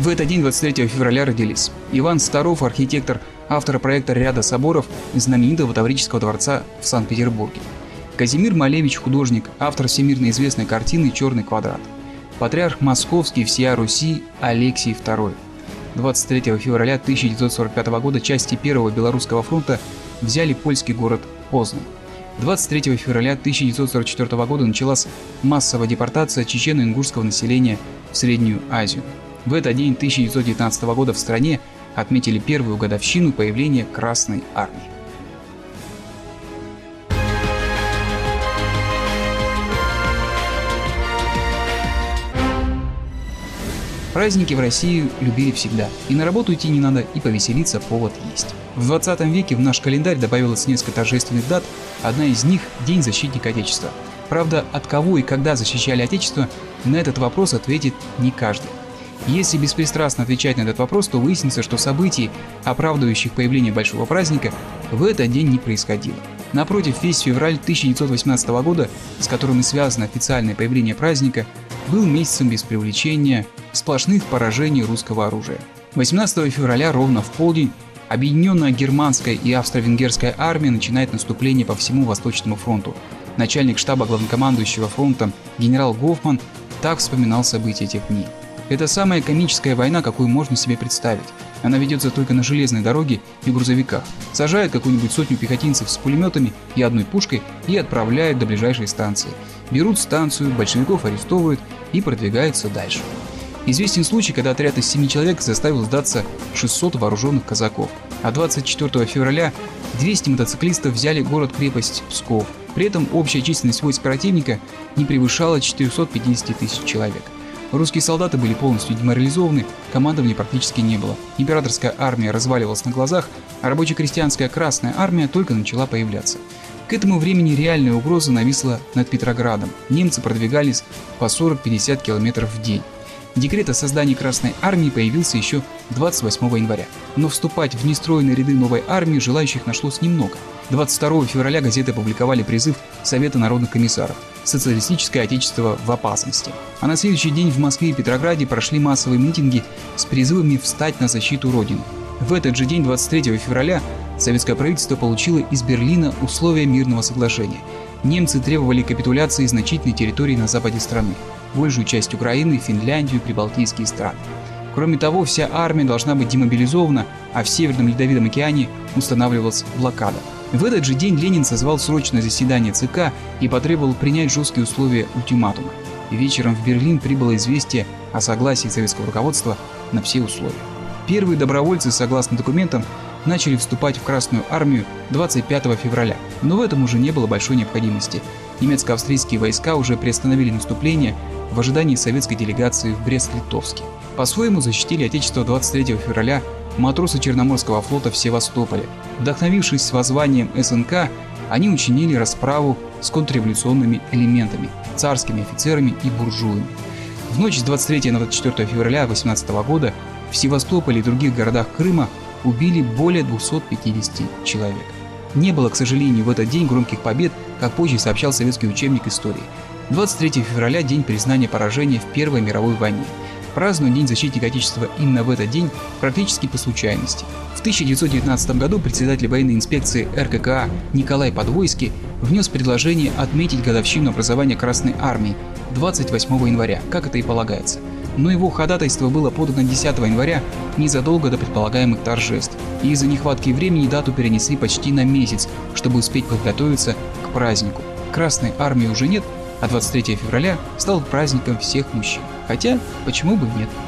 В этот день, 23 февраля, родились Иван Старов, архитектор, автор проекта ряда соборов знаменитого Таврического дворца в Санкт-Петербурге. Казимир Малевич, художник, автор всемирно известной картины «Черный квадрат». Патриарх Московский всея Руси Алексий II. 23 февраля 1945 года части Первого Белорусского фронта взяли польский город Познань. 23 февраля 1944 года началась массовая депортация чечено-ингушского населения в Среднюю Азию. В этот день 1919 года в стране отметили первую годовщину появления Красной Армии. Праздники в России любили всегда. И на работу идти не надо, и повеселиться повод есть. В 20 веке в наш календарь добавилось несколько торжественных дат, одна из них – День защитника Отечества. Правда, от кого и когда защищали Отечество, на этот вопрос ответит не каждый. Если беспристрастно отвечать на этот вопрос, то выяснится, что событий, оправдывающих появление большого праздника, в этот день не происходило. Напротив, весь февраль 1918 года, с которым и связано официальное появление праздника, был месяцем без преувеличения сплошных поражений русского оружия. 18 февраля ровно в полдень объединенная германская и австро-венгерская армия начинает наступление по всему Восточному фронту. Начальник штаба главнокомандующего фронтом генерал Гофман так вспоминал события тех дней. Это самая комическая война, какую можно себе представить. Она ведется только на железной дороге и грузовиках. Сажают какую-нибудь сотню пехотинцев с пулеметами и одной пушкой и отправляют до ближайшей станции. Берут станцию, большевиков арестовывают и продвигаются дальше. Известен случай, когда отряд из 7 человек заставил сдаться 600 вооруженных казаков. А 24 февраля 200 мотоциклистов взяли город-крепость Псков. При этом общая численность войск противника не превышала 450 тысяч человек. Русские солдаты были полностью деморализованы, командования практически не было. Императорская армия разваливалась на глазах, а рабоче-крестьянская Красная армия только начала появляться. К этому времени реальная угроза нависла над Петроградом. Немцы продвигались по 40-50 километров в день. Декрет о создании Красной армии появился еще 28 января. Но вступать в нестроенные ряды новой армии желающих нашлось немного. 22 февраля газеты опубликовали призыв Совета народных комиссаров «Социалистическое отечество в опасности». А на следующий день в Москве и Петрограде прошли массовые митинги с призывами встать на защиту Родины. В этот же день, 23 февраля, советское правительство получило из Берлина условия мирного соглашения. Немцы требовали капитуляции значительной территории на западе страны, большую часть Украины, Финляндию, прибалтийские страны. Кроме того, вся армия должна быть демобилизована, а в Северном Ледовитом океане устанавливалась блокада. В этот же день Ленин созвал срочное заседание ЦК и потребовал принять жесткие условия ультиматума. Вечером в Берлин прибыло известие о согласии советского руководства на все условия. Первые добровольцы, согласно документам, начали вступать в Красную армию 25 февраля, но в этом уже не было большой необходимости. Немецко-австрийские войска уже приостановили наступление в ожидании советской делегации в Брест-Литовске. По-своему защитили Отечество 23 февраля матросы Черноморского флота в Севастополе. Вдохновившись воззванием СНК, они учинили расправу с контрреволюционными элементами, царскими офицерами и буржуями. В ночь с 23 на 24 февраля 18 года в Севастополе и других городах Крыма убили более 250 человек. Не было, к сожалению, в этот день громких побед, как позже сообщал советский учебник истории. 23 февраля – день признания поражения в Первой мировой войне. Празднуют День защитника Отечества именно в этот день практически по случайности. В 1919 году председатель военной инспекции РККА Николай Подвойский внес предложение отметить годовщину образования Красной армии 28 января, как это и полагается. Но его ходатайство было подано 10 января, незадолго до предполагаемых торжеств, и из-за нехватки времени дату перенесли почти на месяц, чтобы успеть подготовиться к празднику. Красной армии уже нет, а 23 февраля стал праздником всех мужчин. Хотя, почему бы нет?